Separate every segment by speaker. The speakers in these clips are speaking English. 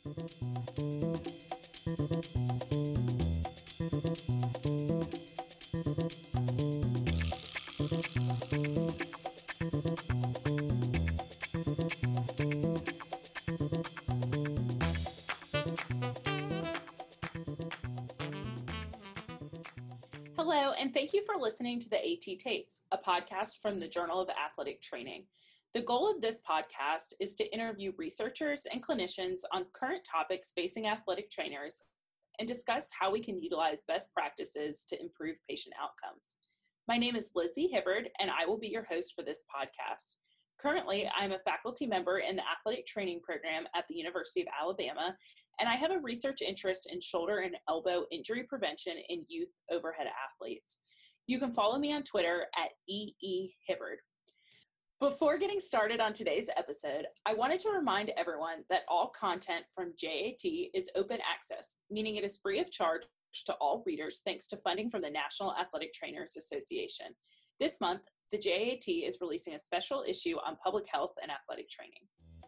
Speaker 1: Hello, and thank you for listening to the AT Tapes, a podcast from the Journal of Athletic Training. The goal of this podcast is to interview researchers and clinicians on current topics facing athletic trainers and discuss how we can utilize best practices to improve patient outcomes. My name is Lizzie Hibbard, and I will be your host for this podcast. Currently, I'm a faculty member in the athletic training program at the University of Alabama, and I have a research interest in shoulder and elbow injury prevention in youth overhead athletes. You can follow me on Twitter at EEHibbard. Before getting started on today's episode, I wanted to remind everyone that all content from JAT is open access, meaning it is free of charge to all readers thanks to funding from the National Athletic Trainers Association. This month, the JAT is releasing a special issue on public health and athletic training.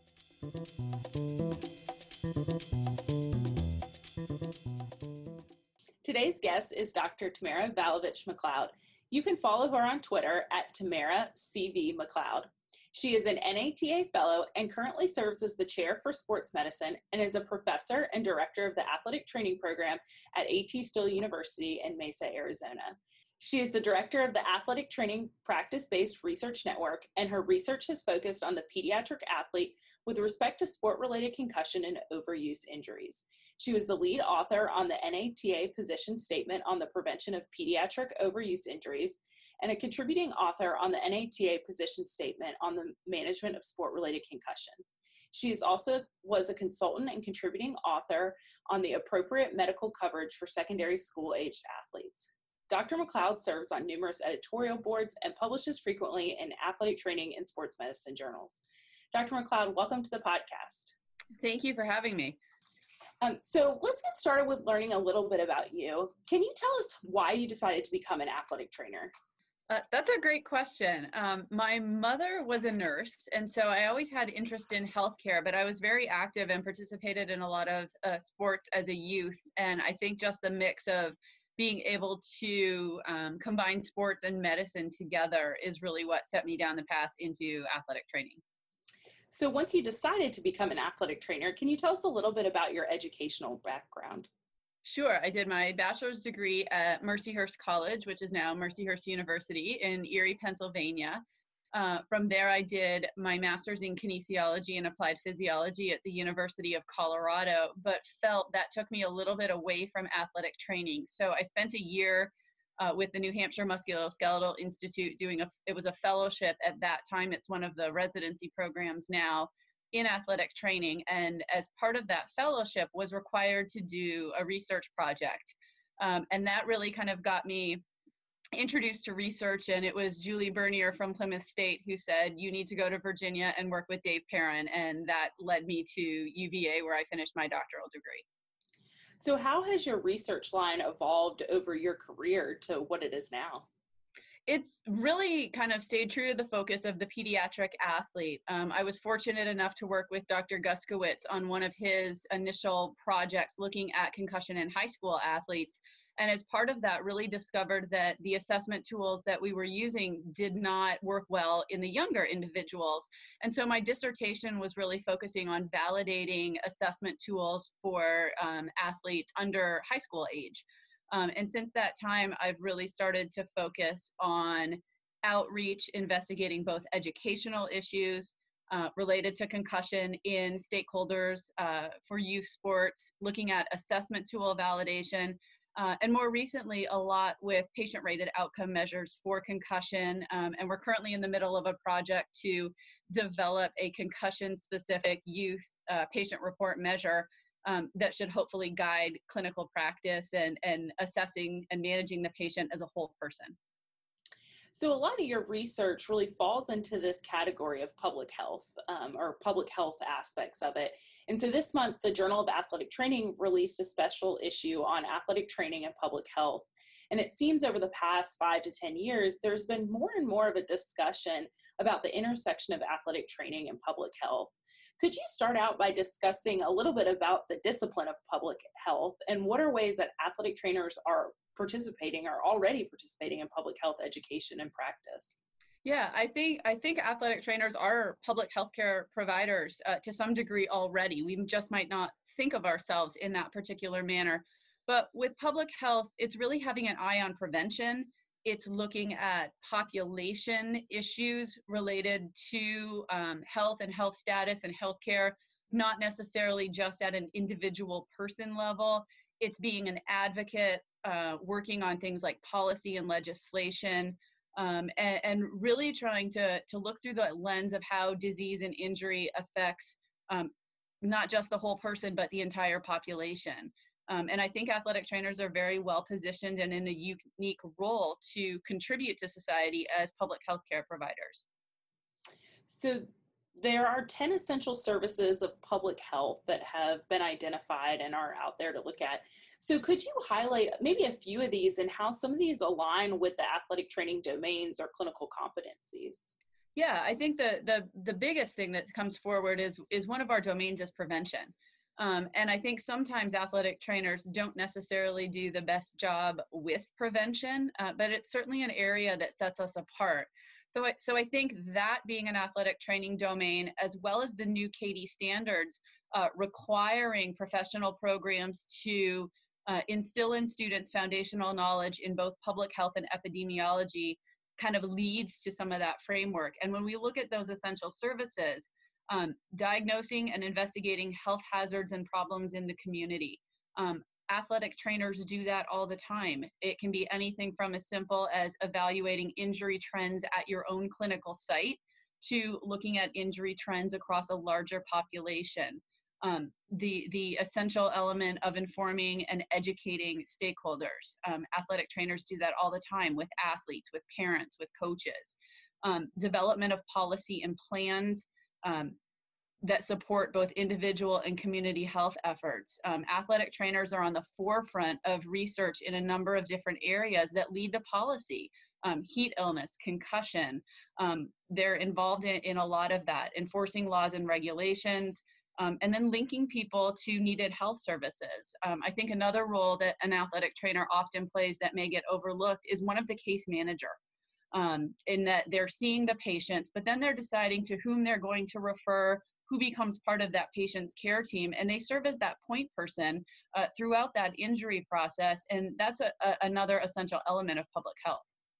Speaker 1: Today's guest is Dr. Tamara Valovich-McLeod. You can follow her on Twitter at Tamara CV McLeod. She is an NATA fellow and currently serves as the chair for sports medicine and is a professor and director of the athletic training program at AT Still University in Mesa, Arizona. She is the director of the Athletic Training Practice-Based Research Network, and her research has focused on the pediatric athlete with respect to sport-related concussion and overuse injuries. She was the lead author on the NATA position statement on the prevention of pediatric overuse injuries and a contributing author on the NATA position statement on the management of sport-related concussion. She was a consultant and contributing author on the appropriate medical coverage for secondary school-aged athletes. Dr. McLeod serves on numerous editorial boards and publishes frequently in athletic training and sports medicine journals. Dr. McLeod, welcome to the podcast.
Speaker 2: Thank you for having me.
Speaker 1: So let's get started with learning a little bit about you. Can you tell us why you decided to become an athletic trainer?
Speaker 2: That's a great question. My mother was a nurse, and so I always had interest in healthcare, but I was very active and participated in a lot of sports as a youth. And I think just the mix of being able to combine sports and medicine together is really what set me down the path into athletic training.
Speaker 1: So once you decided to become an athletic trainer, can you tell us a little bit about your educational background?
Speaker 2: Sure. I did my bachelor's degree at Mercyhurst College, which is now Mercyhurst University in Erie, Pennsylvania. From there, I did my master's in kinesiology and applied physiology at the University of Colorado, but felt that took me a little bit away from athletic training. So I spent a year with the New Hampshire Musculoskeletal Institute it was a fellowship at that time. It's one of the residency programs now in athletic training. And as part of that fellowship was required to do a research project. And that really kind of got me introduced to research, and it was Julie Bernier from Plymouth State who said, you need to go to Virginia and work with Dave Perrin, and that led me to UVA, where I finished my doctoral degree.
Speaker 1: So how has your research line evolved over your career to what it is now?
Speaker 2: It's really kind of stayed true to the focus of the pediatric athlete. I was fortunate enough to work with Dr. Guskowitz on one of his initial projects looking at concussion in high school athletes. And as part of that, really discovered that the assessment tools that we were using did not work well in the younger individuals. And so my dissertation was really focusing on validating assessment tools for athletes under high school age. And since that time, I've really started to focus on outreach, investigating both educational issues related to concussion in stakeholders for youth sports, looking at assessment tool validation, and more recently, a lot with patient-rated outcome measures for concussion. And we're currently in the middle of a project to develop a concussion-specific youth patient report measure that should hopefully guide clinical practice and assessing and managing the patient as a whole person.
Speaker 1: So a lot of your research really falls into this category of public health or public health aspects of it. And so this month, the Journal of Athletic Training released a special issue on athletic training and public health. And it seems over the past 5 to 10 years, there's been more and more of a discussion about the intersection of athletic training and public health. Could you start out by discussing a little bit about the discipline of public health and what are ways that athletic trainers are participating or already participating in public health education and practice?
Speaker 2: Yeah, I think athletic trainers are public healthcare providers to some degree already. We just might not think of ourselves in that particular manner. But with public health, it's really having an eye on prevention. It's looking at population issues related to health and health status and healthcare, not necessarily just at an individual person level. It's being an advocate, working on things like policy and legislation, and really trying to look through the lens of how disease and injury affects not just the whole person, but the entire population. And I think athletic trainers are very well positioned and in a unique role to contribute to society as public health care providers.
Speaker 1: So there are 10 essential services of public health that have been identified and are out there to look at. So could you highlight maybe a few of these and how some of these align with the athletic training domains or clinical competencies?
Speaker 2: Yeah, I think the biggest thing that comes forward is one of our domains is prevention. And I think sometimes athletic trainers don't necessarily do the best job with prevention, but it's certainly an area that sets us apart. So I think that being an athletic training domain, as well as the new CATIE standards, requiring professional programs to instill in students foundational knowledge in both public health and epidemiology kind of leads to some of that framework. And when we look at those essential services, diagnosing and investigating health hazards and problems in the community. Athletic trainers do that all the time. It can be anything from as simple as evaluating injury trends at your own clinical site to looking at injury trends across a larger population. The essential element of informing and educating stakeholders. Athletic trainers do that all the time with athletes, with parents, with coaches. Development of policy and plans that support both individual and community health efforts. Athletic trainers are on the forefront of research in a number of different areas that lead to policy. Heat illness, concussion, they're involved in a lot of that, enforcing laws and regulations, and then linking people to needed health services. I think another role that an athletic trainer often plays that may get overlooked is one of the case manager. In that they're seeing the patients, but then they're deciding to whom they're going to refer, who becomes part of that patient's care team, and they serve as that point person throughout that injury process, and that's another essential element of public health.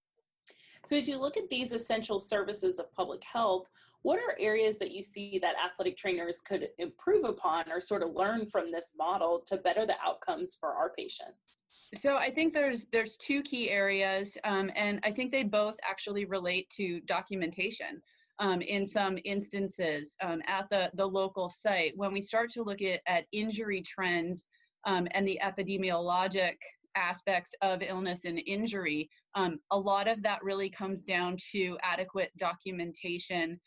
Speaker 1: So as you look at these essential services of public health, what are areas that you see that athletic trainers could improve upon or sort of learn from this model to better the outcomes for our patients?
Speaker 2: So I think there's two key areas, and I think they both actually relate to documentation. In some instances at the local site, when we start to look at injury trends and the epidemiologic aspects of illness and injury, a lot of that really comes down to adequate documentation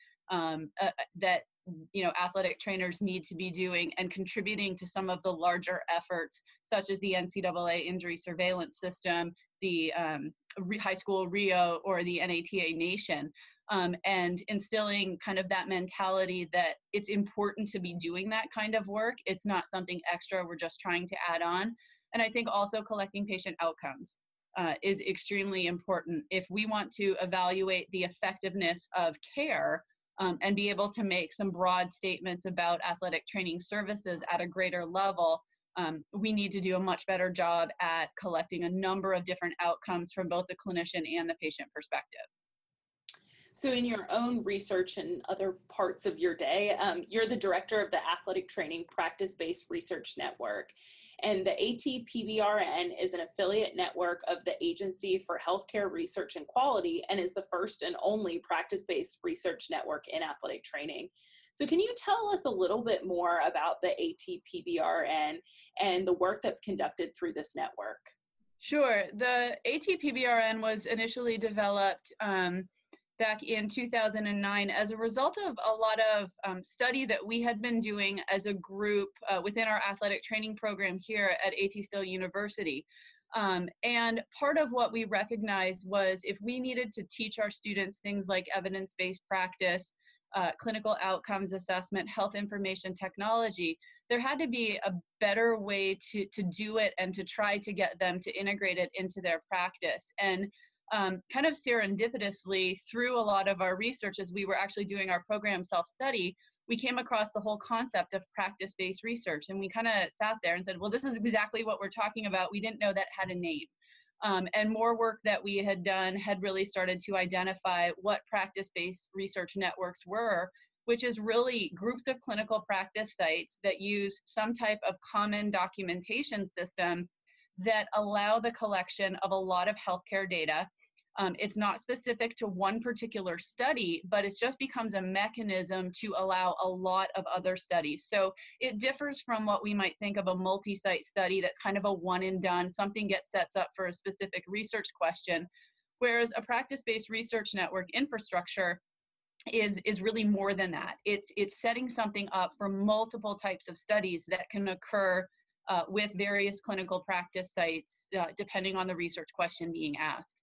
Speaker 2: that athletic trainers need to be doing and contributing to some of the larger efforts, such as the NCAA injury surveillance system, the high school Rio, or the NATA Nation. And instilling kind of that mentality that it's important to be doing that kind of work. It's not something extra we're just trying to add on. And I think also collecting patient outcomes is extremely important. If we want to evaluate the effectiveness of care and be able to make some broad statements about athletic training services at a greater level, we need to do a much better job at collecting a number of different outcomes from both the clinician and the patient perspective.
Speaker 1: So in your own research and other parts of your day, you're the director of the Athletic Training Practice-Based Research Network. And the ATPBRN is an affiliate network of the Agency for Healthcare Research and Quality and is the first and only practice-based research network in athletic training. So can you tell us a little bit more about the ATPBRN and the work that's conducted through this network?
Speaker 2: Sure. The ATPBRN was initially developed back in 2009 as a result of a lot of study that we had been doing as a group within our athletic training program here at A.T. Still University. And part of what we recognized was if we needed to teach our students things like evidence-based practice, clinical outcomes assessment, health information technology, there had to be a better way to do it and to try to get them to integrate it into their practice. And kind of serendipitously, through a lot of our research as we were actually doing our program self-study, we came across the whole concept of practice-based research. And we kind of sat there and said, well, this is exactly what we're talking about. We didn't know that had a name. And more work that we had done had really started to identify what practice-based research networks were, which is really groups of clinical practice sites that use some type of common documentation system that allow the collection of a lot of healthcare data. It's not specific to one particular study, but it just becomes a mechanism to allow a lot of other studies. So it differs from what we might think of a multi-site study that's kind of a one and done, something gets set up for a specific research question, whereas a practice-based research network infrastructure is really more than that. It's setting something up for multiple types of studies that can occur with various clinical practice sites, depending on the research question being asked.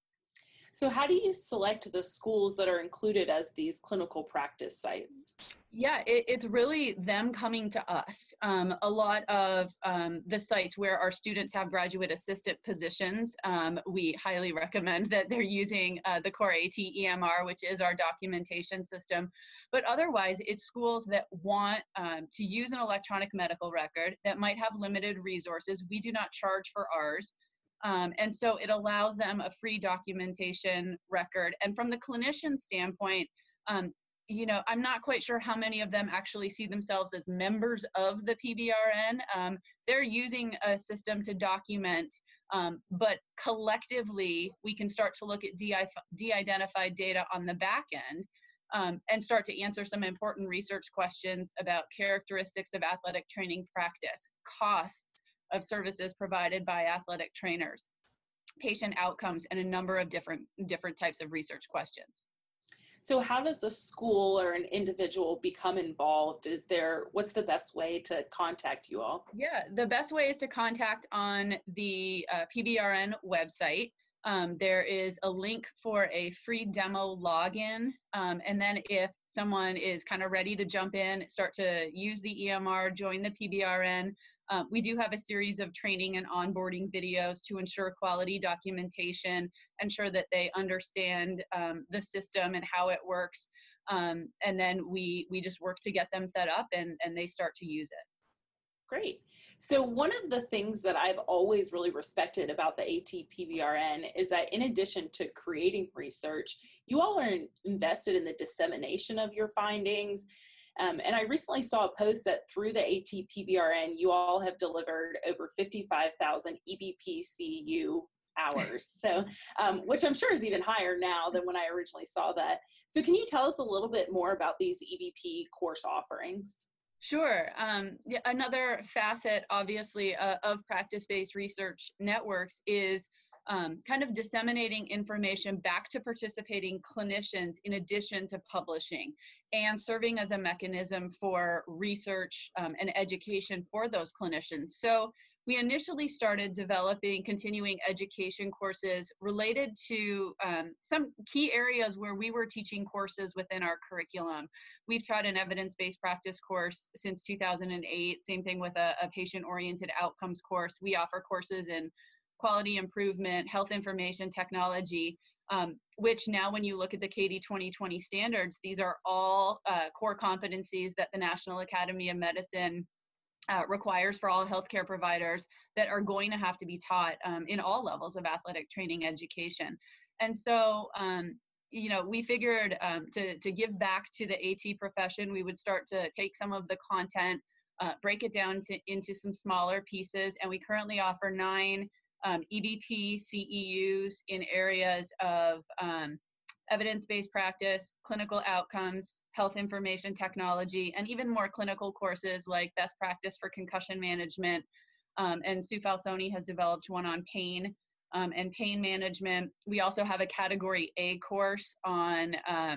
Speaker 1: So how do you select the schools that are included as these clinical practice sites?
Speaker 2: Yeah, it's really them coming to us. A lot of the sites where our students have graduate assistant positions, we highly recommend that they're using the Core AT EMR, which is our documentation system. But otherwise, it's schools that want to use an electronic medical record that might have limited resources. We do not charge for ours. And so it allows them a free documentation record. And from the clinician standpoint, you know, I'm not quite sure how many of them actually see themselves as members of the PBRN. They're using a system to document, but collectively, we can start to look at de-identified data on the back end and start to answer some important research questions about characteristics of athletic training practice, costs of services provided by athletic trainers, patient outcomes, and a number of different types of research questions.
Speaker 1: So how does a school or an individual become involved? What's the best way to contact you all?
Speaker 2: Yeah, the best way is to contact on the PBRN website. There is a link for a free demo login. And then if someone is kind of ready to jump in, start to use the EMR, join the PBRN, we do have a series of training and onboarding videos to ensure quality documentation, ensure that they understand the system and how it works. And then we just work to get them set up and they start to use it.
Speaker 1: Great. So one of the things that I've always really respected about the AT-PBRN is that in addition to creating research, you all are invested in the dissemination of your findings. And I recently saw a post that through the AT-PBRN, you all have delivered over 55,000 EBPCU hours. So, which I'm sure is even higher now than when I originally saw that. So can you tell us a little bit more about these EBP course offerings?
Speaker 2: Sure. Yeah, another facet, obviously, of practice-based research networks is kind of disseminating information back to participating clinicians in addition to publishing, and serving as a mechanism for research and education for those clinicians. So we initially started developing continuing education courses related to some key areas where we were teaching courses within our curriculum. We've taught an evidence-based practice course since 2008, same thing with a patient-oriented outcomes course. We offer courses in quality improvement, health information technology, which now when you look at the KD 2020 standards, these are all core competencies that the National Academy of Medicine requires for all healthcare providers that are going to have to be taught in all levels of athletic training education. And so, you know, we figured to give back to the AT profession, we would start to take some of the content, break it down into some smaller pieces, and we currently offer 9 EBP CEUs in areas of evidence-based practice, clinical outcomes, health information technology, and even more clinical courses like best practice for concussion management. And Sue Falsoni has developed one on pain and pain management. We also have a category A course on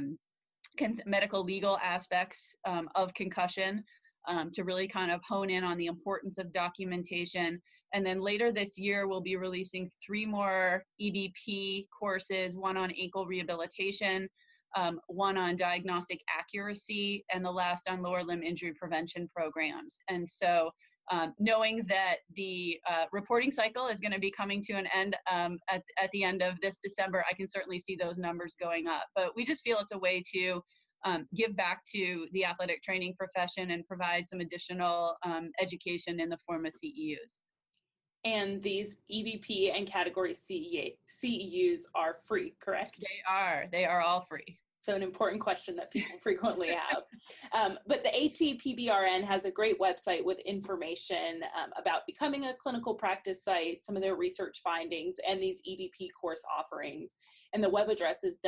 Speaker 2: medical legal aspects of concussion to really kind of hone in on the importance of documentation. And then later this year, we'll be releasing 3 more EBP courses, one on ankle rehabilitation, one on diagnostic accuracy, and the last on lower limb injury prevention programs. And so knowing that the reporting cycle is going to be coming to an end at the end of this December, I can certainly see those numbers going up. But we just feel it's a way to give back to the athletic training profession and provide some additional education in the form of CEUs.
Speaker 1: And these EBP and category CEUs are free, correct?
Speaker 2: They are all free.
Speaker 1: So an important question that people frequently have. But the ATPBRN has a great website with information about becoming a clinical practice site, some of their research findings, and these EBP course offerings. And the web address is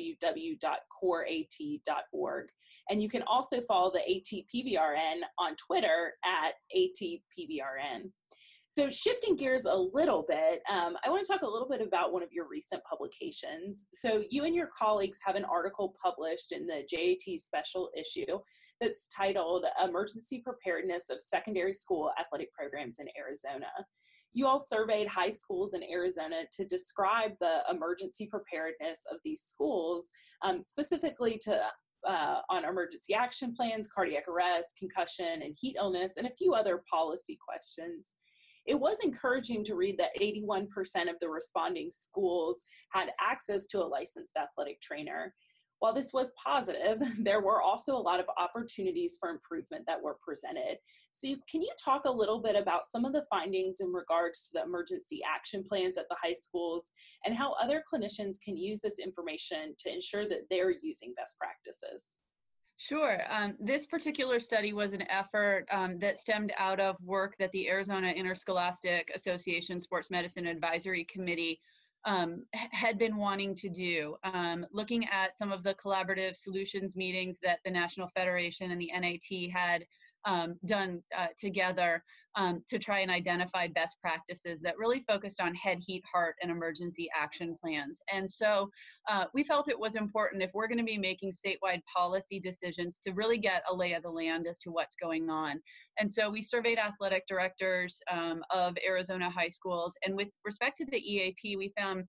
Speaker 1: www.coreat.org. And you can also follow the ATPBRN on Twitter at ATPBRN. So shifting gears a little bit, I want to talk a little bit about one of your recent publications. So you and your colleagues have an article published in the JAT special issue that's titled Emergency Preparedness of Secondary School Athletic Programs in Arizona. You all surveyed high schools in Arizona to describe the emergency preparedness of these schools, specifically on emergency action plans, cardiac arrest, concussion, and heat illness, and a few other policy questions. It was encouraging to read that 81% of the responding schools had access to a licensed athletic trainer. While this was positive, there were also a lot of opportunities for improvement that were presented. So can you talk a little bit about some of the findings in regards to the emergency action plans at the high schools and how other clinicians can use this information to ensure that they're using best practices?
Speaker 2: Sure. This particular study was an effort that stemmed out of work that the Arizona Interscholastic Association Sports Medicine Advisory Committee had been wanting to do, looking at some of the collaborative solutions meetings that the National Federation and the NAT had done together to try and identify best practices that really focused on head, heat, heart, and emergency action plans. And so we felt it was important, if we're going to be making statewide policy decisions, to really get a lay of the land as to what's going on. And so we surveyed athletic directors of Arizona high schools, and with respect to the EAP, we found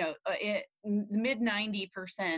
Speaker 2: mid 90%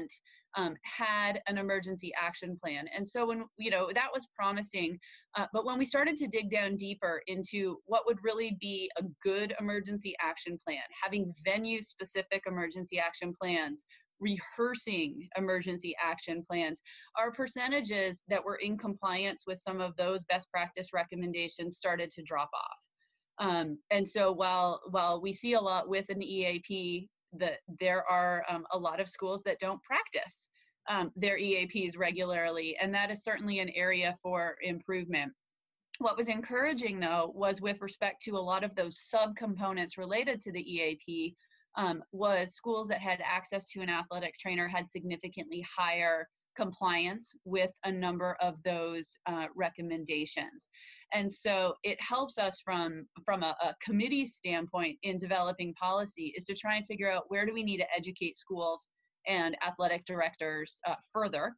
Speaker 2: had an emergency action plan. And so when, that was promising, but when we started to dig down deeper into what would really be a good emergency action plan, having venue specific emergency action plans, rehearsing emergency action plans, our percentages that were in compliance with some of those best practice recommendations started to drop off. And so while we see a lot with an EAP, there are a lot of schools that don't practice their EAPs regularly, and that is certainly an area for improvement. What was encouraging, though, was with respect to a lot of those subcomponents related to the EAP, was schools that had access to an athletic trainer had significantly higher compliance with a number of those recommendations. And so it helps us from a committee standpoint in developing policy is to try and figure out where do we need to educate schools and athletic directors further,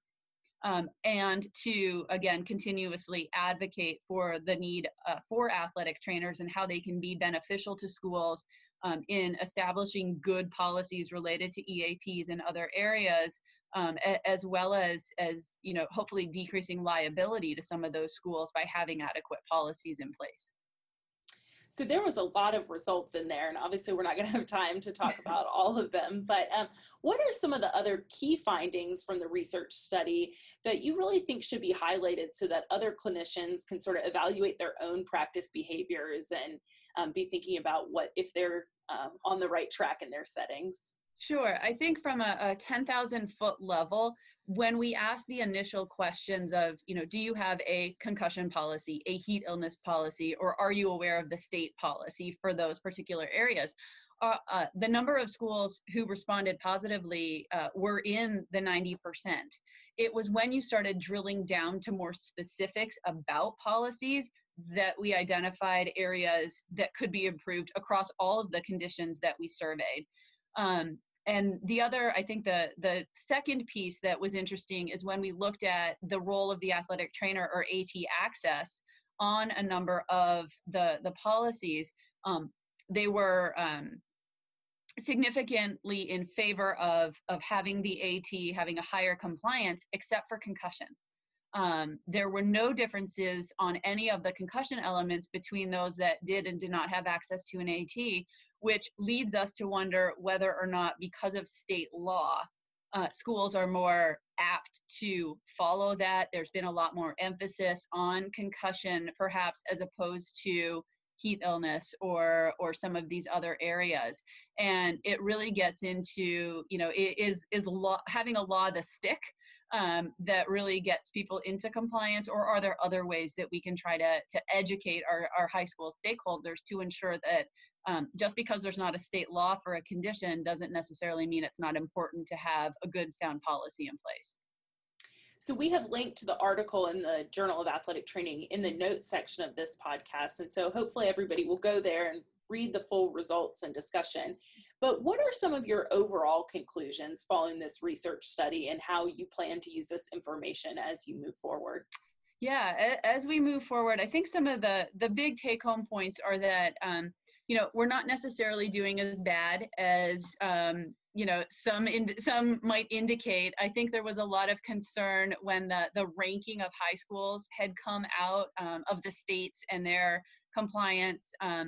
Speaker 2: and to, again, continuously advocate for the need for athletic trainers and how they can be beneficial to schools in establishing good policies related to EAPs in other areas, as well as hopefully decreasing liability to some of those schools by having adequate policies in place.
Speaker 1: So there was a lot of results in there, and obviously we're not going to have time to talk about all of them, but what are some of the other key findings from the research study that you really think should be highlighted so that other clinicians can sort of evaluate their own practice behaviors and be thinking about what if they're on the right track in their settings?
Speaker 2: Sure. I think from a 10,000 foot level, when we ask the initial questions of, do you have a concussion policy, a heat illness policy, or are you aware of the state policy for those particular areas? The number of schools who responded positively were in the 90%. It was when you started drilling down to more specifics about policies that we identified areas that could be improved across all of the conditions that we surveyed. And the other, I think the second piece that was interesting is when we looked at the role of the athletic trainer or AT access on a number of the policies, they were significantly in favor of having the AT having a higher compliance, except for concussion. There were no differences on any of the concussion elements between those that did and did not have access to an AT, which leads us to wonder whether or not, because of state law, schools are more apt to follow that. There's been a lot more emphasis on concussion, perhaps, as opposed to heat illness or some of these other areas. And it really gets into, is law, having a law the stick that really gets people into compliance, or are there other ways that we can try to educate our high school stakeholders to ensure that just because there's not a state law for a condition doesn't necessarily mean it's not important to have a good, sound policy in place.
Speaker 1: So we have linked to the article in the Journal of Athletic Training in the notes section of this podcast. And so hopefully everybody will go there and read the full results and discussion. But what are some of your overall conclusions following this research study, and how you plan to use this information as you move forward?
Speaker 2: Yeah, as we move forward, I think some of the big take-home points are that we're not necessarily doing as bad as some might indicate. I think there was a lot of concern when the ranking of high schools had come out of the states and their compliance.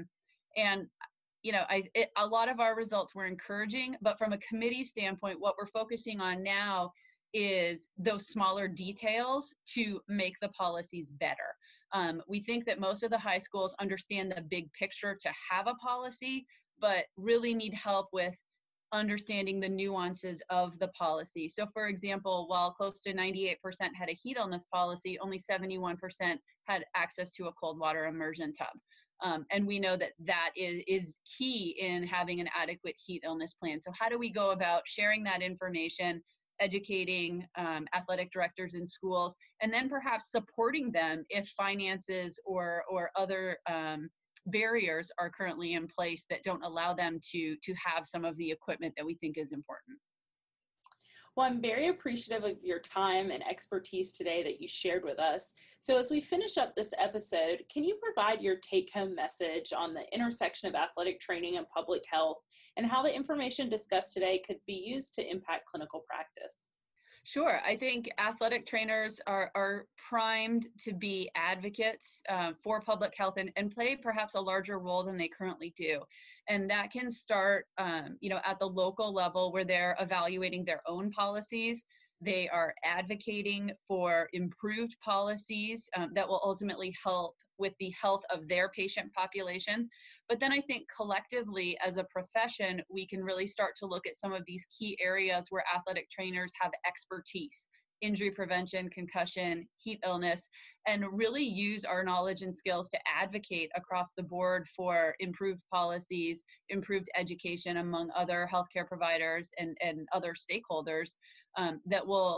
Speaker 2: A lot of our results were encouraging, but from a committee standpoint, what we're focusing on now is those smaller details to make the policies better. We think that most of the high schools understand the big picture to have a policy, but really need help with understanding the nuances of the policy. So for example, while close to 98% had a heat illness policy, only 71% had access to a cold water immersion tub. And we know that is key in having an adequate heat illness plan. So how do we go about sharing that information, educating athletic directors in schools, and then perhaps supporting them if finances or other barriers are currently in place that don't allow them to have some of the equipment that we think is important.
Speaker 1: Well, I'm very appreciative of your time and expertise today that you shared with us. So as we finish up this episode, can you provide your take-home message on the intersection of athletic training and public health, and how the information discussed today could be used to impact clinical practice?
Speaker 2: Sure. I think athletic trainers are primed to be advocates for public health and play perhaps a larger role than they currently do. And that can start, at the local level where they're evaluating their own policies. They are advocating for improved policies that will ultimately help with the health of their patient population. But then I think collectively as a profession, we can really start to look at some of these key areas where athletic trainers have expertise: injury prevention, concussion, heat illness, and really use our knowledge and skills to advocate across the board for improved policies, improved education among other healthcare providers and other stakeholders that will,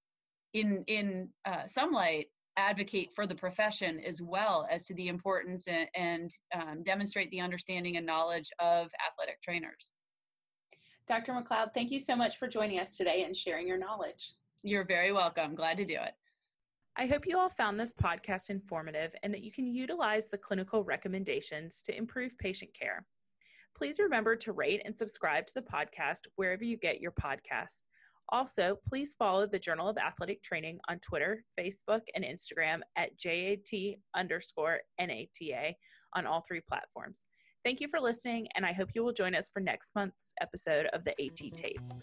Speaker 2: in some light, advocate for the profession as well as to the importance and demonstrate the understanding and knowledge of athletic trainers.
Speaker 1: Dr. McLeod, thank you so much for joining us today and sharing your knowledge.
Speaker 2: You're very welcome. Glad to do it.
Speaker 1: I hope you all found this podcast informative and that you can utilize the clinical recommendations to improve patient care. Please remember to rate and subscribe to the podcast wherever you get your podcasts. Also, please follow the Journal of Athletic Training on Twitter, Facebook, and Instagram at JAT_NATA on all 3 platforms. Thank you for listening, and I hope you will join us for next month's episode of the AT Tapes.